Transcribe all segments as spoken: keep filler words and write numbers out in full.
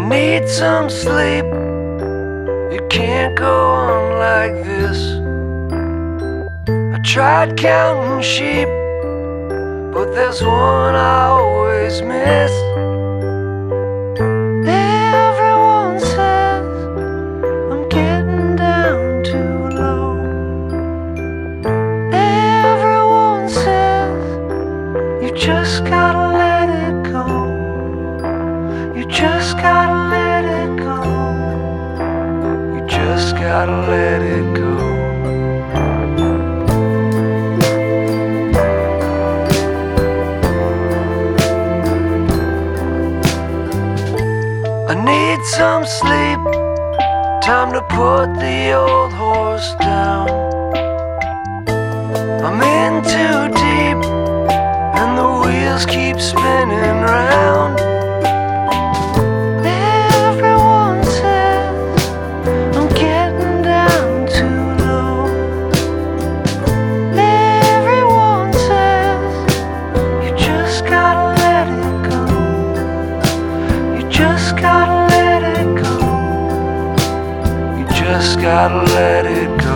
need some sleep. You can't go on like this. I tried counting sheep, but there's one I always miss. Everyone says I'm getting down too low. Everyone says you just gotta let it go. You just gotta let it go. You just gotta let it go. I need some sleep, time to put the old horse down. I'm in too deep, and the wheels keep spinning round. Everyone says I'm getting down too low. Everyone says you just gotta let it go. You just gotta let it go. You just gotta let it go.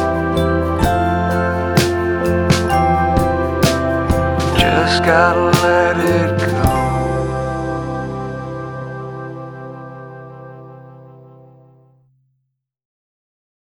Just gotta let